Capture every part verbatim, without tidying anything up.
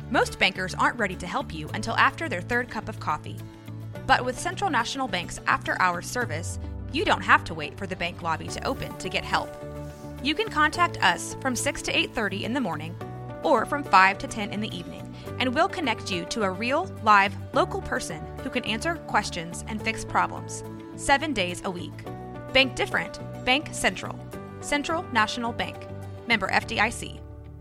Most bankers aren't ready to help you until after their third cup of coffee. But with Central National Bank's after-hours service, you don't have to wait for the bank lobby to open to get help. You can contact us from six to eight thirty in the morning or from five to ten in the evening, and we'll connect you to a real, live, local person who can answer questions and fix problems, seven days a week. Bank different. Bank Central. Central National Bank. Member F D I C.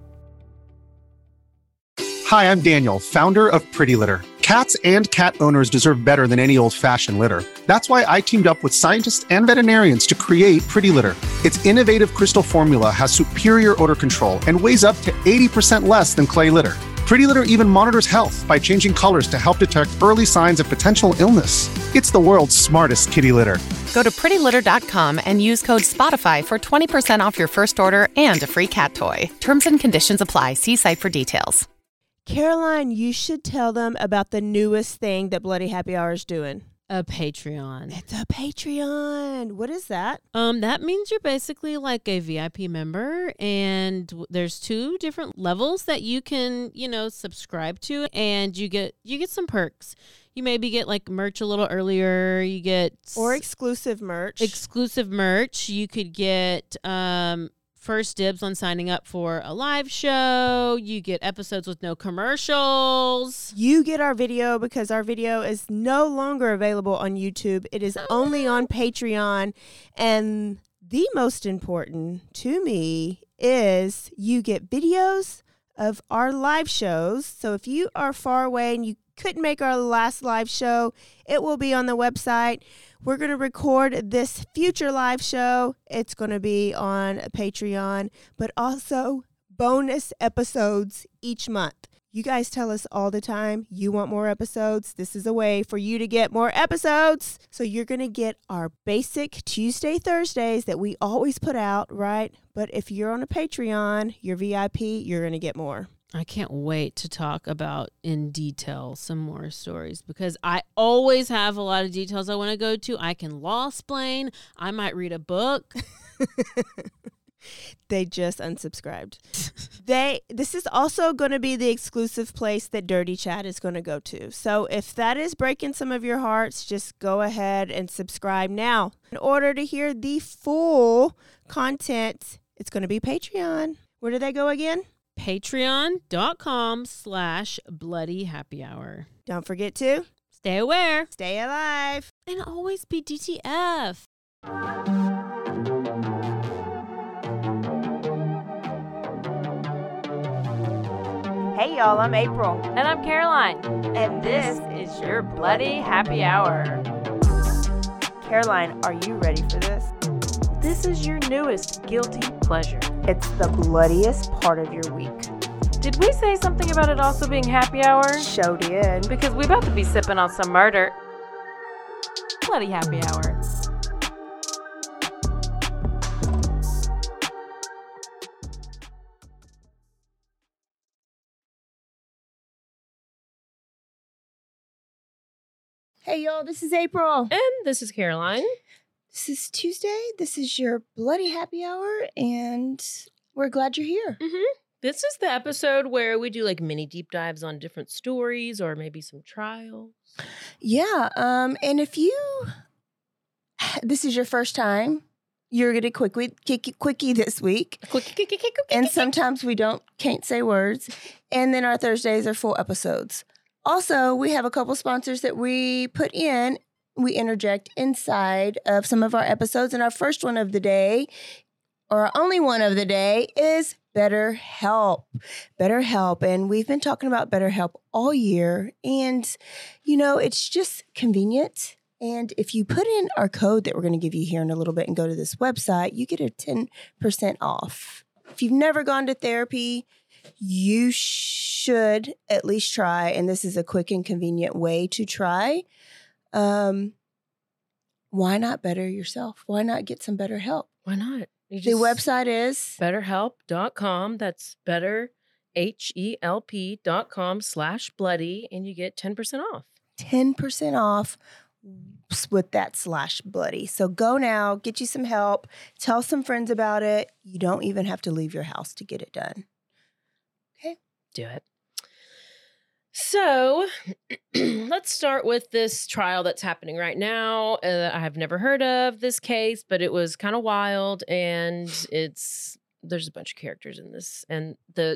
Hi, I'm Daniel, founder of Pretty Litter. Cats and cat owners deserve better than any old-fashioned litter. That's why I teamed up with scientists and veterinarians to create Pretty Litter. Its innovative crystal formula has superior odor control and weighs up to eighty percent less than clay litter. Pretty Litter even monitors health by changing colors to help detect early signs of potential illness. It's the world's smartest kitty litter. Go to pretty litter dot com and use code SPOTIFY for twenty percent off your first order and a free cat toy. Terms and conditions apply. See site for details. Caroline, you should tell them about the newest thing that Bloody Happy Hour is doing. A Patreon. It's a Patreon. What is that? Um, that means you're basically like a V I P member, and w- there's two different levels that you can, you know, subscribe to, and you get you get some perks. You maybe get like merch a little earlier. You get Or exclusive merch. exclusive merch. You could get um. first dibs on signing up for a live show. You get episodes with no commercials. You get our video because our video is no longer available on YouTube. It is only on Patreon. And the most important to me is you get videos of our live shows. So if you are far away and you couldn't make our last live show, it will be on the website. We're going to record this future live show. It's going to be on Patreon, but also bonus episodes each month. You guys tell us all the time you want more episodes. This is a way for you to get more episodes. So you're going to get our basic Tuesday, Thursdays that we always put out, right? But if you're on a Patreon, you're V I P, you're going to get more. I can't wait to talk about in detail some more stories because I always have a lot of details I want to go to. I can law explain. I might read a book. They just unsubscribed. they this is also going to be the exclusive place that Dirty Chat is going to go to. So if that is breaking some of your hearts, just go ahead and subscribe now. In order to hear the full content, it's going to be Patreon. Where do they go again? Patreon.com slash bloody happy hour. Don't forget to Stay aware. stay alive. And always be D T F. Hey y'all, I'm April. And I'm Caroline. And This is your Bloody Happy Hour. Caroline, are you ready for this? This is your newest guilty pleasure. It's the bloodiest part of your week. Did we say something about it also being happy hour? Show did. Because we about to be sipping on some murder. Bloody Happy Hour. Hey y'all, this is April. And this is Caroline. This is Tuesday. This is your Bloody Happy Hour, and we're glad you're here. Mm-hmm. This is the episode where we do like mini deep dives on different stories or maybe some trials. Yeah, um, and if you, this is your first time, you're gonna quickie, quickie, quickie this week. Quickie, quickie, quickie, quickie. And sometimes we don't, can't say words. And then our Thursdays are full episodes. Also, we have a couple sponsors that we put in, we interject inside of some of our episodes. And our first one of the day, or our only one of the day, is BetterHelp. BetterHelp. And we've been talking about BetterHelp all year. And, you know, it's just convenient. And if you put in our code that we're going to give you here in a little bit and go to this website, you get a ten percent off. If you've never gone to therapy, you should at least try. And this is a quick and convenient way to try. Um, why not better yourself? Why not get some better help? Why not? You The website is better help dot com. That's better, H E L P dot com slash bloody, and you get ten percent off. ten percent off with that slash bloody. So go now, get you some help, tell some friends about it. You don't even have to leave your house to get it done. Okay? Do it. So let's start with this trial that's happening right now. Uh, I have never heard of this case, but it was kind of wild, and it's there's a bunch of characters in this, and the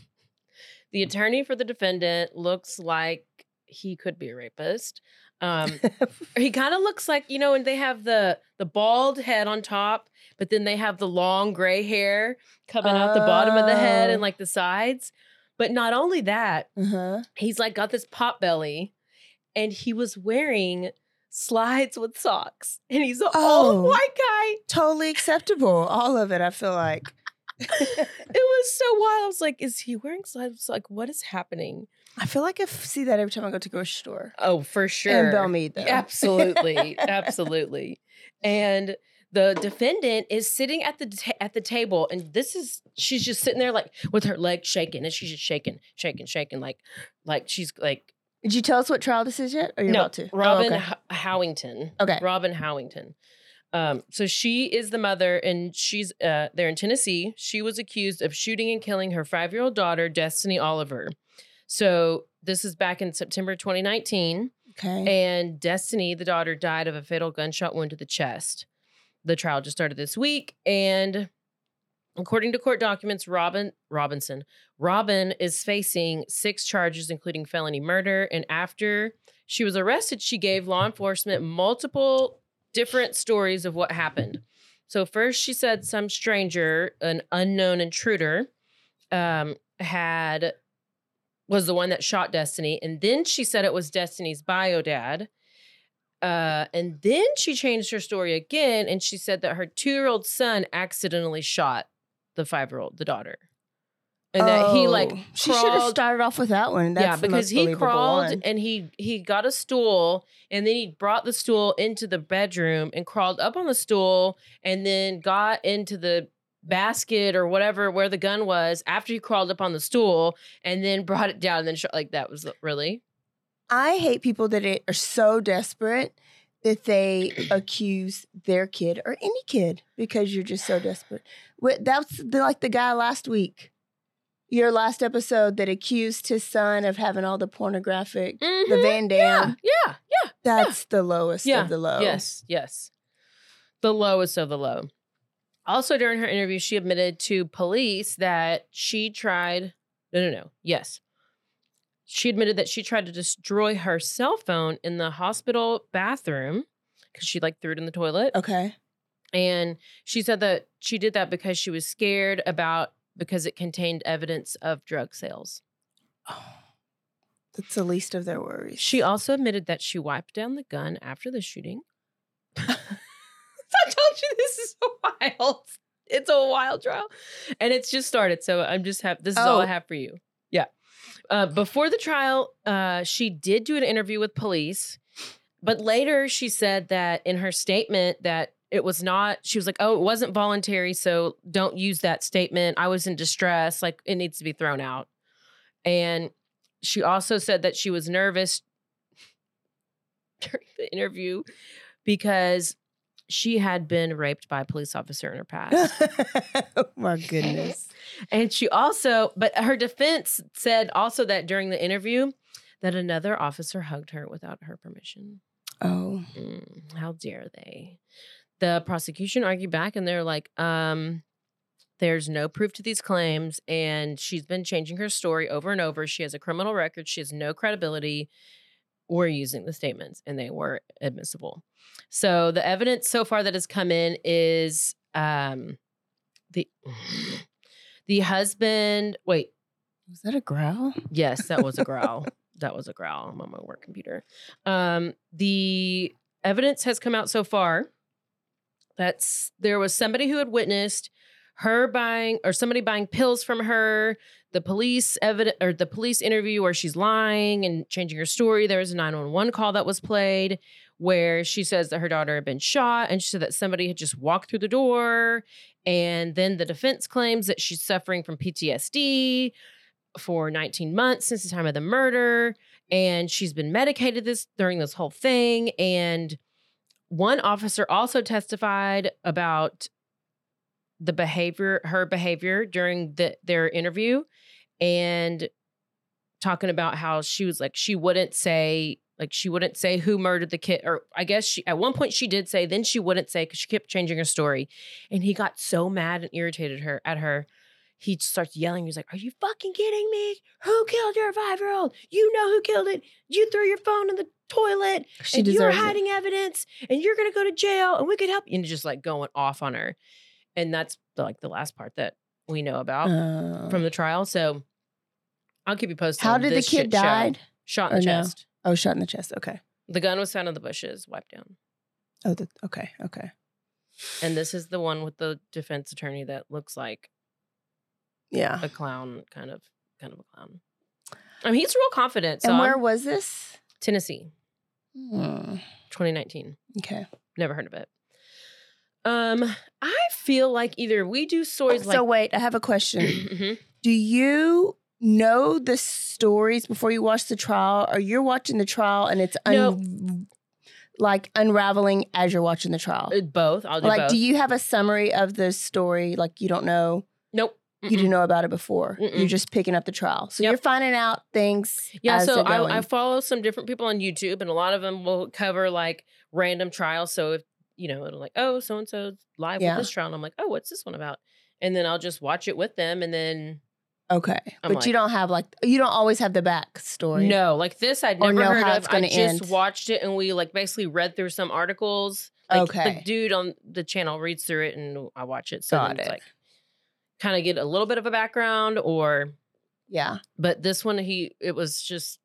the attorney for the defendant looks like he could be a rapist. Um, he kind of looks like, you know, and they have the the bald head on top, but then they have the long gray hair coming out the bottom of the head and like the sides. But not only that, Uh-huh. he's like got this pot belly, and he was wearing slides with socks, and he's an Oh. old white guy. Totally acceptable. All of it, I feel like. It was so wild. I was like, is he wearing slides? Like, what is happening? I feel like I f- see that every time I go to the grocery store. Oh, for sure. And Belmead, though. Absolutely. Absolutely. And the defendant is sitting at the ta- at the table, and this is she's just sitting there like with her legs shaking, and she's just shaking, shaking, shaking, like like she's like Did you tell us what trial this is yet? Or you're no, about to? Oh, Robin okay. H- Howington. Okay. Robin Howington. Um, so she is the mother, and she's uh, there in Tennessee. She was accused of shooting and killing her five-year-old daughter, Destiny Oliver. So this is back in September twenty nineteen. Okay. And Destiny, the daughter, died of a fatal gunshot wound to the chest. The trial just started this week, and according to court documents, Robin Robinson Robin is facing six charges, including felony murder. And after she was arrested, she gave law enforcement multiple different stories of what happened. So first, she said some stranger, an unknown intruder, um, had was the one that shot Destiny, and then she said it was Destiny's bio dad. Uh, and then she changed her story again, and she said that her two-year-old son accidentally shot the five-year-old, the daughter, and that he like Oh, she should have crawled- started off with that one. That's yeah, the because most he believable crawled one. and he he got a stool, and then he brought the stool into the bedroom and crawled up on the stool, and then got into the basket or whatever where the gun was after he crawled up on the stool, and then brought it down and then shot. Like, that was really. I hate people that are so desperate that they accuse their kid or any kid because you're just so desperate. Wh- That's the, like the guy last week, your last episode, that accused his son of having all the pornographic, the Mhm. Van Damme. Yeah, yeah, yeah. That's the lowest Yeah. of the low. Yes, yes. The lowest of the low. Also, during her interview, she admitted to police that she tried. No, no, no. Yes. She admitted that she tried to destroy her cell phone in the hospital bathroom because she like threw it in the toilet. Okay. And she said that she did that because she was scared about because it contained evidence of drug sales. Oh, that's the least of their worries. She also admitted that she wiped down the gun after the shooting. I told you this is so wild. It's a wild trial. And it's just started. So I'm just have this is all Oh. I have for you. Yeah. Uh, before the trial, uh, she did do an interview with police. But later she said that in her statement that it was not, she was like, oh, it wasn't voluntary. So don't use that statement. I was in distress. Like, it needs to be thrown out. And she also said that she was nervous during the interview because she had been raped by a police officer in her past. Oh my goodness. And she also, but her defense said also that during the interview that another officer hugged her without her permission. Oh. Mm, how dare they? The prosecution argued back, and they're like, um, there's no proof to these claims, and she's been changing her story over and over. She has a criminal record. She has no credibility. We're using the statements, and they were admissible. So the evidence so far that has come in is um, the the husband. Wait, Was that a growl? yes, that was a growl. That was a growl. I'm on my work computer. Um, the evidence has come out so far that's there was somebody who had witnessed her buying or somebody buying pills from her. The police evidence or the police interview where she's lying and changing her story. There was a nine one one call that was played where she says that her daughter had been shot, and she said that somebody had just walked through the door. And then the defense claims that she's suffering from P T S D for nineteen months since the time of the murder. And she's been medicated this during this whole thing. And one officer also testified about the behavior, her behavior during the, their interview. And talking about how she was like, she wouldn't say, like, she wouldn't say who murdered the kid. Or I guess she, at one point she did say, then she wouldn't say because she kept changing her story. And he got so mad and irritated her at her. He starts yelling. He's like, are you fucking kidding me? Who killed your five-year-old? You know who killed it. You threw your phone in the toilet. She and you're deserves it. hiding evidence. And you're going to go to jail. And we could help you. And just like going off on her. And that's the, like the last part that we know about Uh, from the trial. So I'll keep you posted. how on did the this kid shit show. died? Shot in Or the no? chest. Oh, shot in the chest. Okay. The gun was found in the bushes, wiped down. Oh, the, okay. Okay. And this is the one with the defense attorney that looks like Yeah. a clown, kind of, kind of a clown. I mean, he's real confident. So And where I'm- was this? Tennessee, Hmm. twenty nineteen. Okay. Never heard of it. Um, I feel like either we do stories So like. wait, I have a question. Mhm. Do you know the stories before you watch the trial, or you're watching the trial and it's un- No. like unraveling as you're watching the trial? Uh, Both. I'll do Like, both. do you have a summary of the story? Like, you don't know, Nope. you Mm-mm. didn't know about it before. Mm-mm. You're just picking up the trial, so Yep. you're finding out things. Yeah, as so they're going. I, I follow some different people on YouTube, and a lot of them will cover like random trials. So if you know, it'll like, oh, so and so's live Yeah. with this trial, and I'm like, oh, what's this one about? And then I'll just watch it with them, and then okay, I'm but you like- don't have like you don't always have the backstory. no, like this I'd Or never know heard how of. it's I gonna just end. watched it, and we like basically read through some articles. Like, Okay. the dude on the channel reads through it, and I watch it. So Got then it's it. like kind of get a little bit of a background, or Yeah, but this one he it was just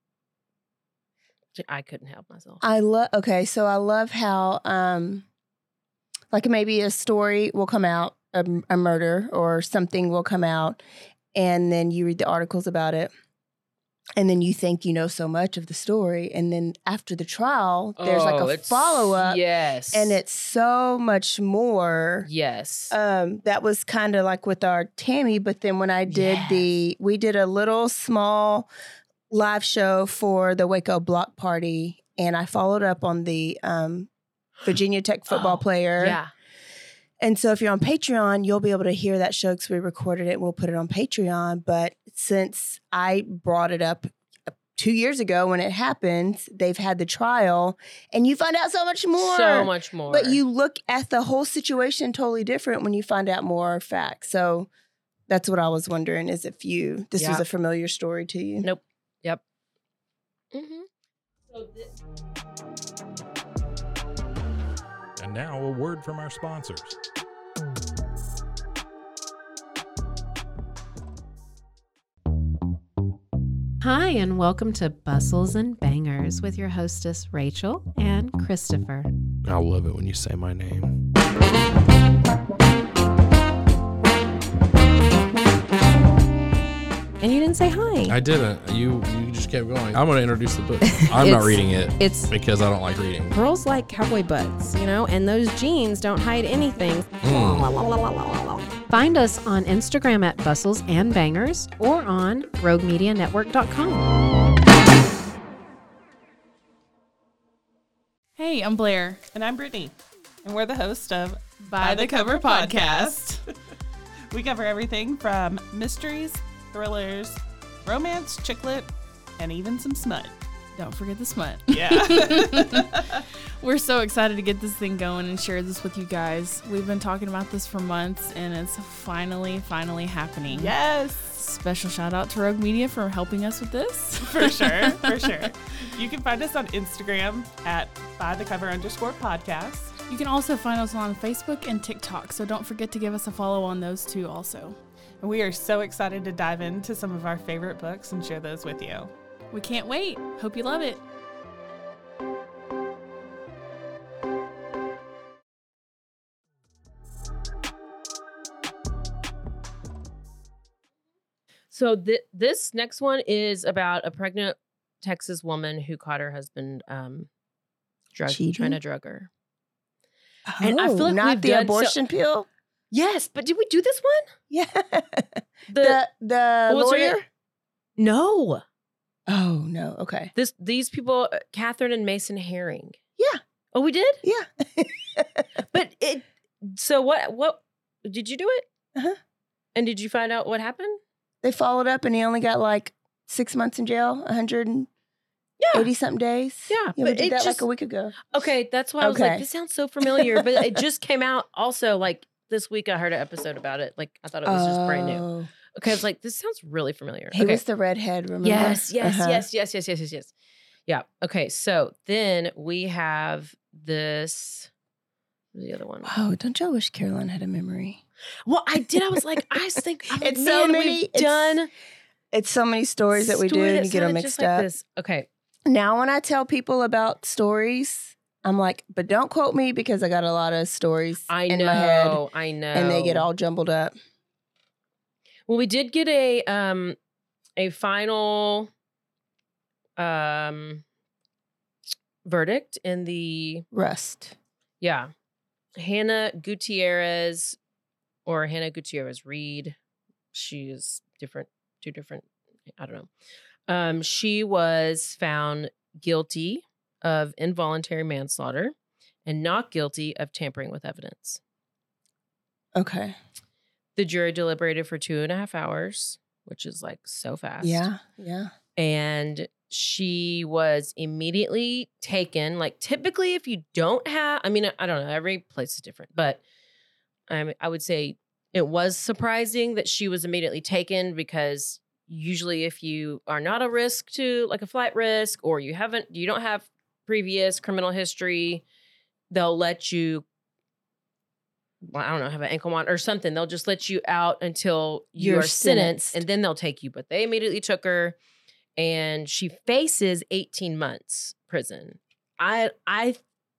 I couldn't help myself. I love. Okay, so I love how um, like maybe a story will come out, a, a murder or something will come out, and then you read the articles about it, and then you think you know so much of the story, and then after the trial, there's like Oh, a it's- follow up, Yes. and it's so much more. yes. Um, that was kind of like with our Tammy, but then when I did Yes. the, we did a little small live show for the Waco Block Party, and I followed up on the um, Virginia Tech football Oh, player. Yeah. And so if you're on Patreon, you'll be able to hear that show because we recorded it and we'll put it on Patreon. But since I brought it up two years ago when it happened, they've had the trial, and you find out so much more. So much more. But you look at the whole situation totally different when you find out more facts. So that's what I was wondering is if you, this was Yeah. a familiar story to you. Nope. Yep. Mm-hmm. So thi- And now a word from our sponsors. Hi, and welcome to Bustles and Bangers with your hostess, Rachel and Christopher. I love it when you say my name. And you didn't say hi. I didn't. You you just kept going. I'm going to introduce the book. I'm not It's- reading it It's because I don't like reading. girls like cowboy butts, you know, and those jeans don't hide anything. Mm. Find us on Instagram at Bustles and Bangers or on rogue media network dot com. Hey, I'm Blair. And I'm Brittany. And we're the host of By the Cover Podcast. We cover everything from mysteries, thrillers, romance, chick lit, and even some smut. Don't forget the smut. Yeah. We're so excited to get this thing going and share this with you guys. We've been talking about this for months, and it's finally, finally happening. Yes. Special shout out to Rogue Media for helping us with this. For sure. For sure. You can find us on Instagram at by the cover underscore podcast. You can also find us on Facebook and TikTok, so don't forget to give us a follow on those two also. And we are so excited to dive into some of our favorite books and share those with you. We can't wait. Hope you love it. So th- this next one is about a pregnant Texas woman who caught her husband um, drug, Cheating? trying to drug her. Oh, And I feel like not we've the done so- abortion pill? Yes, but did we do this one? Yeah. The, The, the what was her lawyer? name? No. Oh, no. Okay. This these people, uh, Catherine and Mason Herring. Yeah. Oh, we did? Yeah. But it. So what? What did you do it? Uh-huh. And did you find out what happened? They followed up and he only got like six months in jail, one hundred Yeah. eighty something days. Yeah, You but did it that just- like a week ago. Okay, that's why I was like, Okay. this sounds so familiar, but it just came out also like this week. I heard an episode about it. Like I thought it was just brand new. Oh. Okay, I was like, this sounds really familiar. He okay. was the redhead, remember? Yes, yes, Uh-huh. yes, yes, yes, yes, yes, yes. Yeah. Okay, so then we have this. What's the other one? Oh, don't y'all wish Caroline had a memory? Well, I did. I was like, I was think I'm like, It's so man, many- we've it's done It's so many stories that we do story and that you get them sounded mixed just like up. this. Okay. Now, when I tell people about stories, I'm like, but don't quote me because I got a lot of stories I in know. my head. I know. And they get all jumbled up. Well, we did get a um a final um verdict in the Rust. yeah. Hannah Gutierrez or Hannah Gutierrez Reed. She is different, two different, I don't know. Um, she was found guilty of involuntary manslaughter and not guilty of tampering with evidence. Okay. The jury deliberated for two and a half hours, which is like so fast. Yeah. Yeah. And she was immediately taken. Like typically, if you don't have, I mean, I don't know, every place is different, but I mean, I would say it was surprising that she was immediately taken because usually if you are not a risk to like a flight risk or you haven't, you don't have previous criminal history, they'll let you, well, I don't know, have an ankle monitor or something. They'll just let you out until you You're are sentenced, sentenced. and then they'll take you. But they immediately took her, and she faces eighteen months prison. I, I,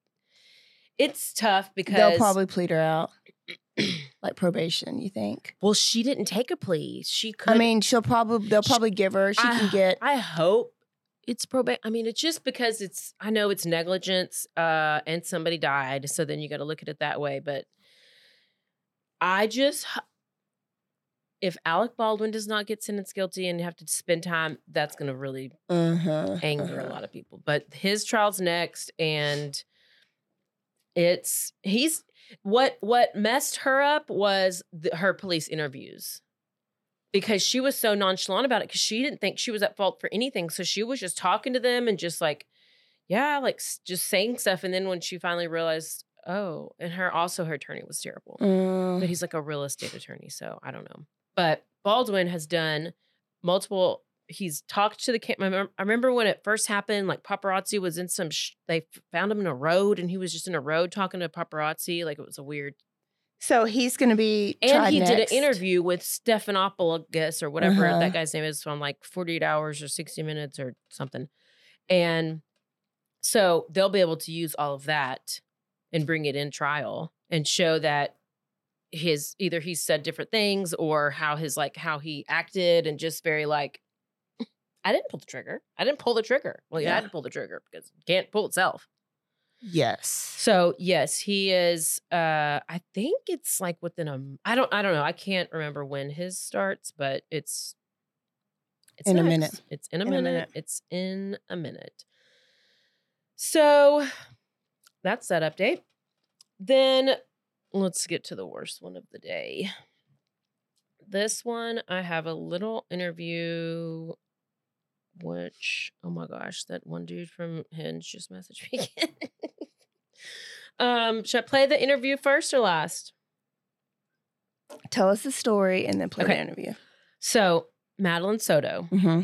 it's tough because They'll probably plead her out. Like probation, you think? well, she didn't take a plea. She could. I mean, she'll probably, they'll probably give her, she I, can get. I hope it's probate. I mean, it's just because it's. I know it's negligence, uh, and somebody died, so then you got to look at it that way. But I just, if Alec Baldwin does not get sentenced guilty and have to spend time, that's going to really uh-huh, anger uh-huh. a lot of people. But his trial's next, and it's he's what what messed her up was the, her police interviews. Because she was so nonchalant about it because she didn't think she was at fault for anything. So she was just talking to them and just like, yeah, like s- just saying stuff. And then when she finally realized, oh, and her also her attorney was terrible. Mm. But he's like a real estate attorney. So I don't know. But Baldwin has done multiple, he's talked to the camera. I remember- I remember when it first happened, like paparazzi was in some, sh- they f- found him in a road and he was just in a road talking to paparazzi. Like it was a weird. So he's going to be And tried he next. did an interview with Stephanopoulos or whatever Uh-huh. that guy's name is from like forty-eight hours or sixty minutes or something. And so they'll be able to use all of that and bring it in trial and show that his either he said different things or how his like how he acted and just very like, I didn't pull the trigger. I didn't pull the trigger. Well, you Yeah. had to pull the trigger because it can't pull itself. Yes. So yes, he is. Uh, I think it's like within a. I don't. I don't know. I can't remember when his starts, but it's. It's In a next. minute. It's in a, In a minute. minute. It's in a minute. So, that's that update. Then let's get to the worst one of the day. This one, I have a little interview. Which, oh my gosh, that one dude from Hinge just messaged me again. um, should I play the interview first or last? Tell us the story and then play Okay. the interview. So, Madeline Soto. Mm-hmm.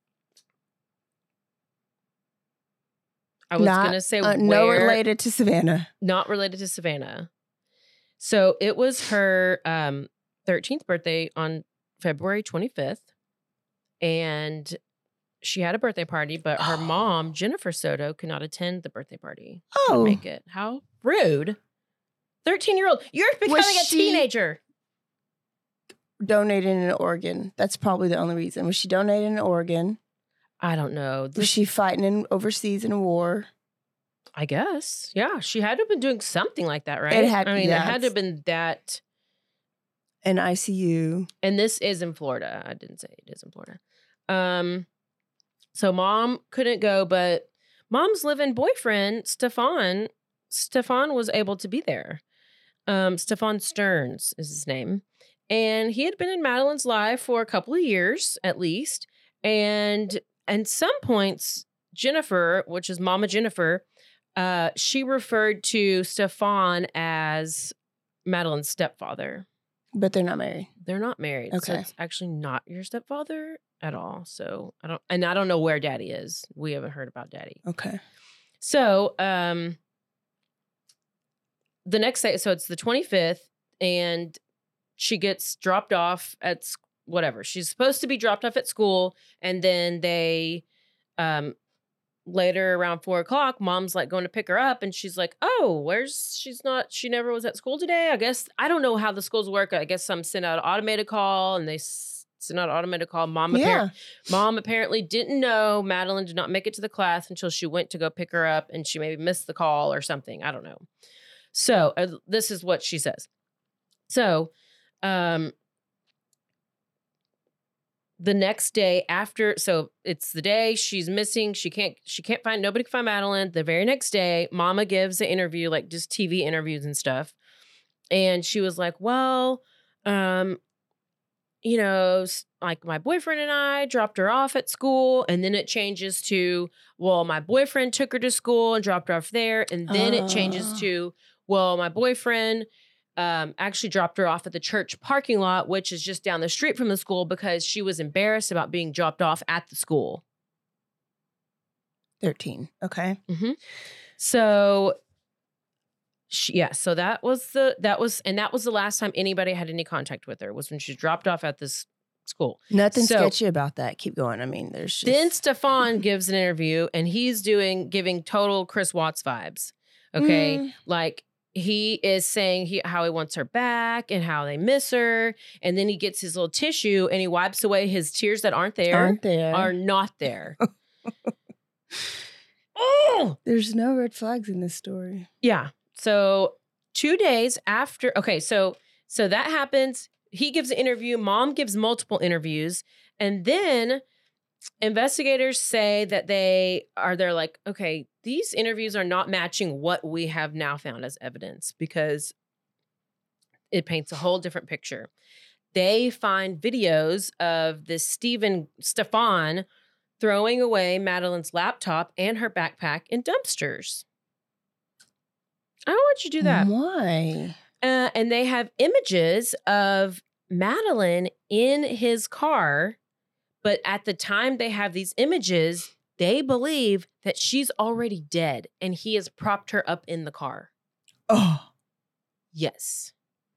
I was Not, going to say uh, where, no related to Savannah. not related to Savannah. So, it was her um, thirteenth birthday on February twenty-fifth. And she had a birthday party, but her mom, Jennifer Soto, could not attend the birthday party. Couldn't Oh. make it. How rude. thirteen-year-old. You're becoming a she- teenager. Donated an organ. That's probably the only reason. Was she donating an organ? I don't know. Was This, she fighting in overseas in a war? I guess. Yeah, she had to have been doing something like that, right? It had- I mean, yeah, it had to have it's- been that. In I C U. And this is in Florida. I didn't say it is in Florida. Um, so mom couldn't go, but mom's live-in boyfriend, Stefan, Stefan was able to be there. Um, Stefan Stearns is his name. And he had been in Madeline's life for a couple of years, at least. And at some points, Jennifer, which is Mama Jennifer, uh, she referred to Stefan as Madeline's stepfather. But they're not married. They're not married. So Okay. it's actually not your stepfather at all. So I don't, and I don't know where Daddy is. We haven't heard about Daddy. Okay. So, um, the next day, so it's the twenty-fifth, and she gets dropped off at s- whatever. She's supposed to be dropped off at school, and then they, um, later around four o'clock, Mom's like going to pick her up, and she's like, "Oh, where's she's not? She never was at school today. I guess I don't know how the schools work. I guess some send out an automated call, and they s- send out an automated call. Mom, appar- Yeah. Mom apparently didn't know Madeline did not make it to the class until she went to go pick her up, and she maybe missed the call or something. I don't know. So uh, this is what she says. So, um, the next day after, so it's the day she's missing. She can't, she can't find, nobody can find Madeline. The very next day, Mama gives an interview, like just T V interviews and stuff. And she was like, well, um, you know, s- like my boyfriend and I dropped her off at school. And then it changes to, well, my boyfriend took her to school and dropped her off there. And then it changes Oh. to, well, my boyfriend um, actually dropped her off at the church parking lot, which is just down the street from the school, because she was embarrassed about being dropped off at the school. thirteen. Okay. Mm-hmm. So, she, yeah, so that was the, that was, and that was the last time anybody had any contact with her, was when she dropped off at this school. Nothing So- sketchy about that. Keep going. I mean, there's just... Then Stefan gives an interview, and he's doing, giving total Chris Watts vibes. Okay. Mm. Like, he is saying he, how he wants her back and how they miss her. And then he gets his little tissue and he wipes away his tears that aren't there. Aren't there. Are not there. Oh! There's no red flags in this story. Yeah. So two days after, okay, so so that happens. He gives an interview. Mom gives multiple interviews. And then investigators say that they are, they're like, okay, these interviews are not matching what we have now found as evidence, because it paints a whole different picture. They find videos of this Stephen Stefan throwing away Madeline's laptop and her backpack in dumpsters. I don't want you to do that. Why? Uh, and they have images of Madeline in his car. But at the time they have these images, they believe that she's already dead and he has propped her up in the car. Oh. Yes.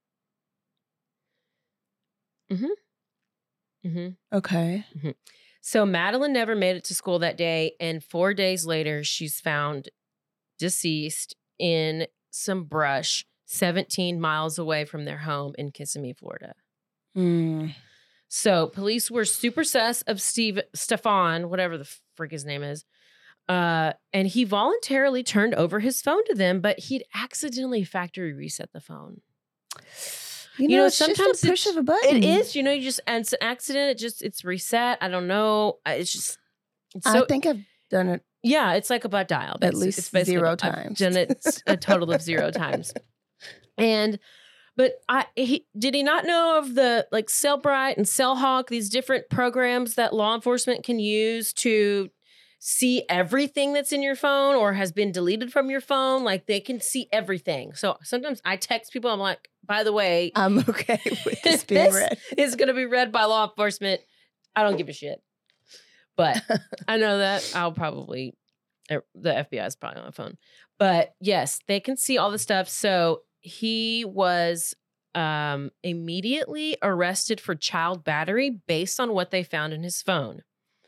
Mm-hmm. Mm-hmm. Okay. Mm-hmm. So Madeline never made it to school that day. And four days later, she's found deceased in some brush seventeen miles away from their home in Kissimmee, Florida. Mm. So police were super sus of Steve Stefan, whatever the frick his name is. Uh, and he voluntarily turned over his phone to them, but he'd accidentally factory reset the phone. You know, it's just a push of a button. It is, you know, you just, and it's an accident. It just, it's reset. I don't know. I- It's just, it's I so, think I've done it. yeah, it's like a butt dial. At That's- least it's basically- zero I've times. done it a total of zero times. And, but I, he, did he not know of the like Cellbrite and Cellhawk, these different programs that law enforcement can use to see everything that's in your phone or has been deleted from your phone? Like they can see everything. So sometimes I text people, I'm like, by the way, I'm okay with this being this read. is going to be read by law enforcement. I don't give a shit. But I know that I'll probably, er, the F B I is probably on my phone. But yes, they can see all the stuff. So he was um, immediately arrested for child battery based on what they found in his phone.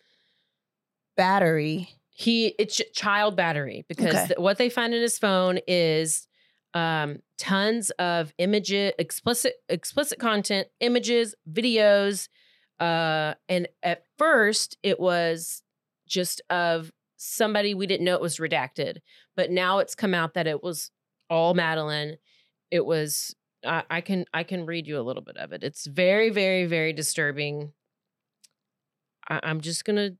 Battery. He it's ch- child battery because Okay. th- what they find in his phone is um, tons of images, explicit explicit content, images, videos, uh, and at first it was just of somebody we didn't know it was redacted, but now it's come out that it was all Madeline. It was I, I can I can read you a little bit of it. It's very very very disturbing. I, I'm just gonna.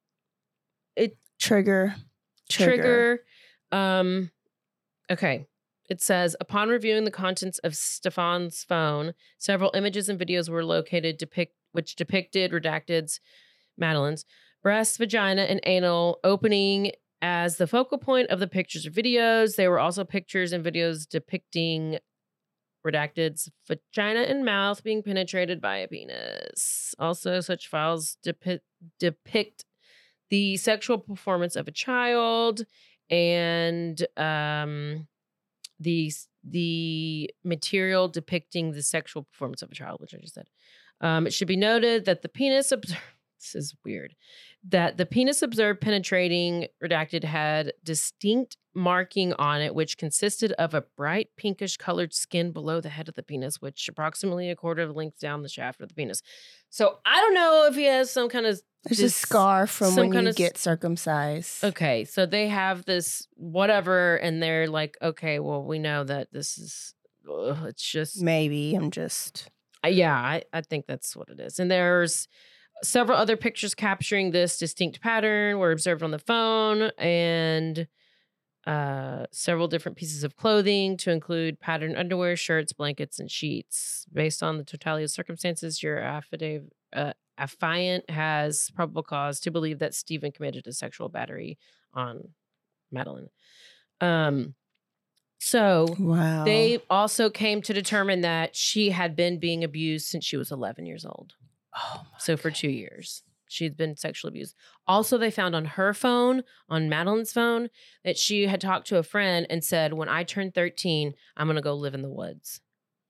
It Trigger. trigger. Trigger. Um, okay. It says, upon reviewing the contents of Stefan's phone, several images and videos were located depict which depicted redacted's Madeline's, breast, vagina, and anal opening as the focal point of the pictures or videos. There were also pictures and videos depicting Redacted's vagina and mouth being penetrated by a penis. Also, such files depi- depict the sexual performance of a child and um, the the material depicting the sexual performance of a child, which I just said. Um, it should be noted that the penis observed, this is weird, that the penis observed penetrating Redacted had distinct marking on it, which consisted of a bright pinkish colored skin below the head of the penis, which approximately a quarter of the length down the shaft of the penis. So I don't know if he has some kind of There's dis- a scar from some when kind you of- get circumcised. Okay, so they have this whatever, and they're like, okay, well, we know that this is, ugh, it's just Maybe I'm just. Uh, yeah, I, I think that's what it is. And there's several other pictures capturing this distinct pattern were observed on the phone, and uh, several different pieces of clothing to include patterned underwear, shirts, blankets, and sheets. Based on the totality of circumstances, your affidavit, uh, affiant has probable cause to believe that Stephen committed a sexual battery on Madeline. Um, so Wow. they also came to determine that she had been being abused since she was eleven years old. Oh, my So for two years, she'd been sexually abused. Also, they found on her phone, on Madeline's phone, that she had talked to a friend and said, when I turn thirteen, I'm going to go live in the woods.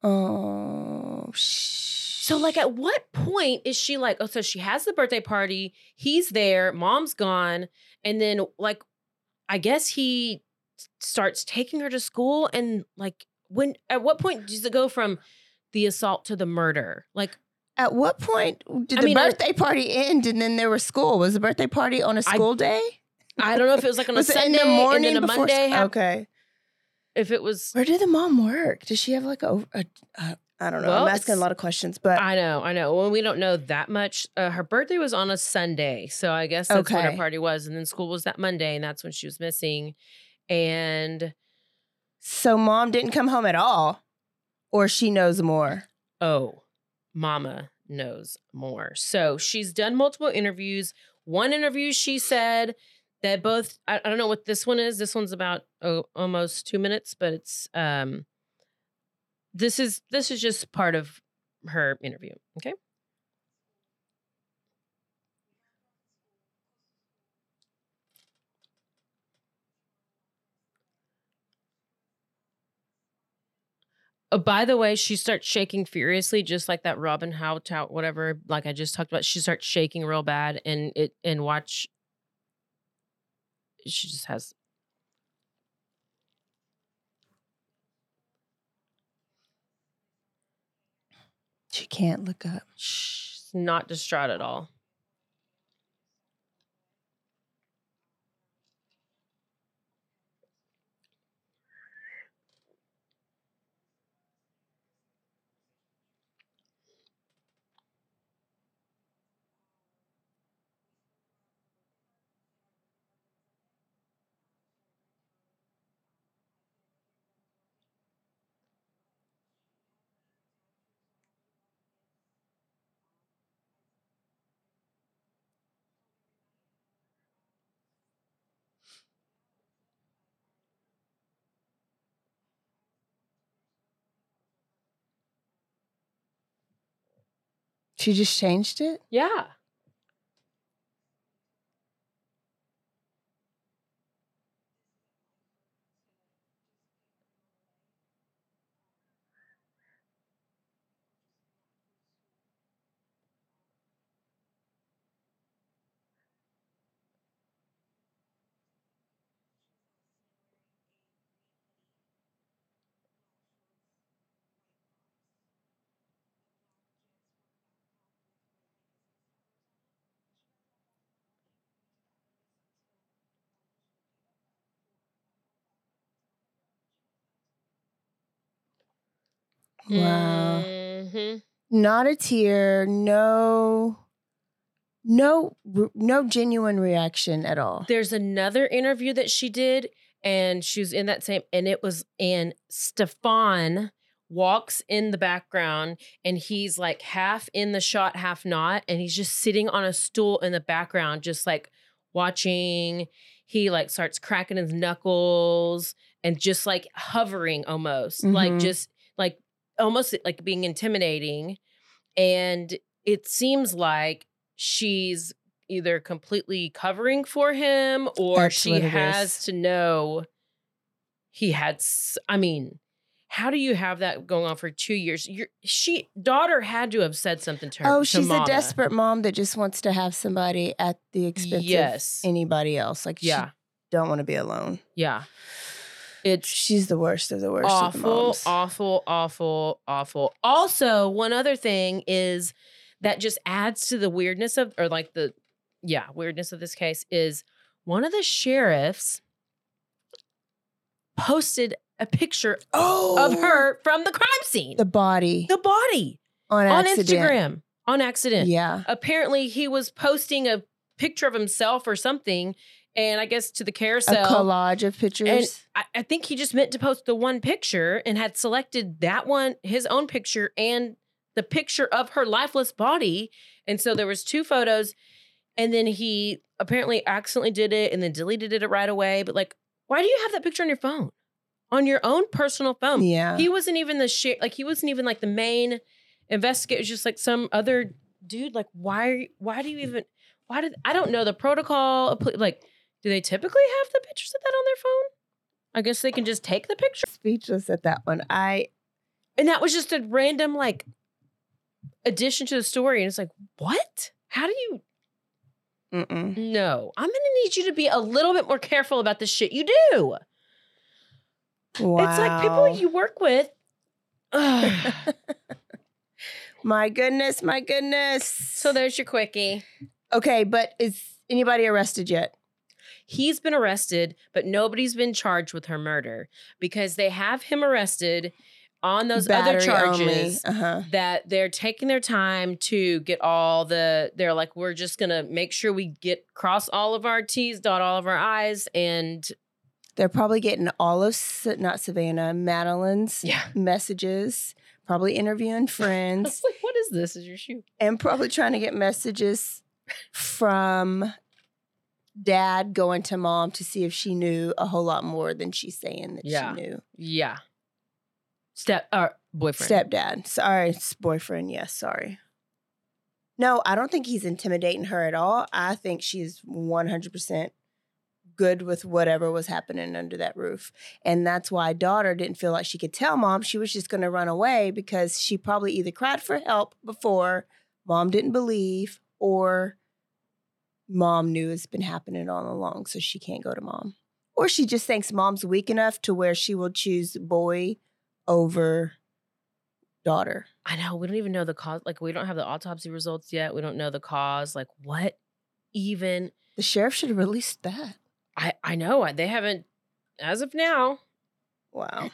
Oh, sh- So, like, at what point is she like, oh, so she has the birthday party, he's there, mom's gone, and then, like, I guess he starts taking her to school, and, like, when, at what point does it go from the assault to the murder? Like, At what point did I the mean, I- birthday party end and then there was school? Was the birthday party on a I- school day? I don't know if it was like on a Was it Sunday in the morning and then a before Monday. sc- hap- Okay. If it was, Where did the mom work? Does she have like a, a, a I don't know. Well, I'm asking a it's- lot of questions, but I know, I know. Well, we don't know that much. Uh, her birthday was on a Sunday, so I guess that's when her Okay. party was, and then school was that Monday, and that's when she was missing. And so mom didn't come home at all, or she knows more. oh, mama knows more. So she's done multiple interviews. One interview, she said that both, I, I don't know what this one is. This one's about oh, almost two minutes, but it's, um, this is, this is just part of her interview. Okay. Oh, by the way, she starts shaking furiously, just like that Robin Howe tout, whatever. Like I just talked about, she starts shaking real bad, and it and watch. She just has. She can't look up. She's not distraught at all. She just changed it? Yeah. Wow. Mhm. Not a tear, no no no genuine reaction at all. There's another interview that she did, and she was in that same, and it was, and Stefan walks in the background and he's like half in the shot, half not. And he's just sitting on a stool in the background, just like watching. He like starts cracking his knuckles and just like hovering almost, Mhm. like just like almost like being intimidating. And it seems like she's either completely covering for him or That's she what it has is. to know he had, s- I mean, how do you have that going on for two years? Your she daughter had to have said something to her. Oh, to she's mama. a desperate mom that just wants to have somebody at the expense Yes. of anybody else. Like, Yeah. she don't want to be alone. Yeah. It's She's the worst of the worst of the awful, moms. awful, awful, awful. Also, one other thing is that just adds to the weirdness of, or like the, yeah, weirdness of this case is one of the sheriffs posted a picture Oh, of her from the crime scene. the body The body on on accident. Instagram on accident. Yeah. Apparently, he was posting a picture of himself or something, and I guess to the A carousel. collage of pictures. And I, I think he just meant to post the one picture and had selected that one, his own picture, and the picture of her lifeless body. And so there was two photos, and then he apparently accidentally did it and then deleted it right away. But like, why do you have that picture on your phone? On your own personal phone. Yeah. He wasn't even the share, like he wasn't even like the main investigator. It was just like some other dude. Like, why why do you even why did I don't know the protocol. Like, do they typically have the pictures of that on their phone? I guess they can just take the picture. Speechless at that one. I And that was just a random like addition to the story. And it's like, what? How do you mm-mm. No, I'm gonna need you to be a little bit more careful about the shit you do. Wow. It's like people you work with. Ugh. My goodness, my goodness. So there's your quickie. Okay, but is anybody arrested yet? He's been arrested, but nobody's been charged with her murder because they have him arrested on those Battery other charges only. Uh-huh. that they're taking their time to get all the, they're like, we're just going to make sure we get cross all of our T's, dot all of our I's. And They're probably getting all of, Sa- not Savannah, Madeline's Yeah. messages, probably interviewing I friends, was like, what is this? Is your shoe? and probably trying to get messages from dad going to mom to see if she knew a whole lot more than she's saying that Yeah. she knew. Yeah. Step, or boyfriend. Stepdad. Sorry, it's boyfriend. Yes, sorry. No, I don't think he's intimidating her at all. I think she's one hundred percent good with whatever was happening under that roof. And that's why daughter didn't feel like she could tell mom. She was just going to run away because she probably either cried for help before, mom didn't believe, or mom knew it's been happening all along, so she can't go to mom. Or she just thinks mom's weak enough to where she will choose boy over daughter. I know. We don't even know the cause. Like, we don't have the autopsy results yet. We don't know the cause. Like, what even? The sheriff should have released that. I, I know. They haven't, as of now. Wow.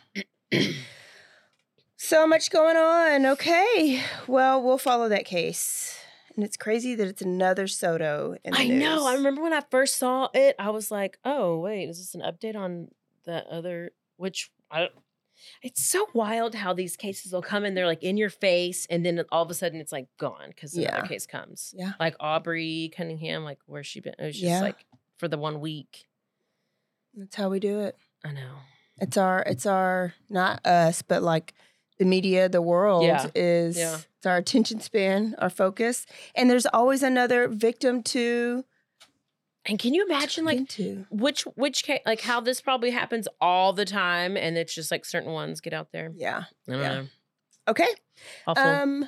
So much going on. Okay. Well, we'll follow that case. And it's crazy that it's another Soto in the I news. know. I remember when I first saw it, I was like, oh, wait, is this an update on the other, which I don't, it's so wild how these cases will come in, they're like in your face, and then all of a sudden it's like gone because another Yeah. case comes. Yeah. Like Aubrey Cunningham, like where's she been? It was just Yeah. like for the one week. That's how we do it. I know. It's our, it's our, not us, but like the media, the world Yeah. is, Yeah. it's our attention span, our focus. And there's always another victim to And can you imagine like into. which which case, like how this probably happens all the time, and it's just like certain ones get out there. Yeah. I don't Yeah. know. Okay. Awful. Um,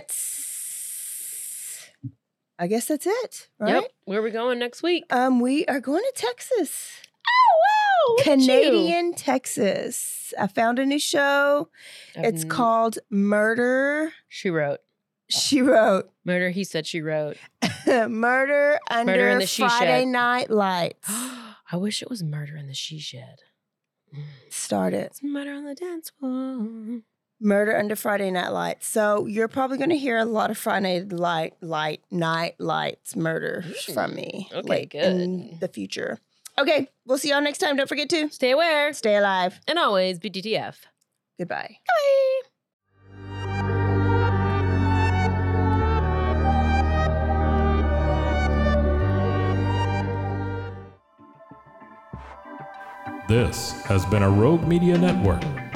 let's, I guess that's it, right? Yep. Where are we going next week? Um, we are going to Texas. Oh wow! Look at you. Canadian Texas. I found a new show. I've It's n- called Murder. She wrote. She wrote Murder, he said she wrote. Murder Under Murder in the She Friday Shed. Night Lights. I wish it was Murder in the She Shed. Start it. It's Murder on the Dance Floor. Murder Under Friday Night Lights. So you're probably going to hear a lot of Friday light, light, night lights murder from me. Okay, like, good. In the future. Okay, we'll see y'all next time. Don't forget to Stay aware stay alive. and always be D T F. Goodbye. Bye. This has been a Rogue Media Network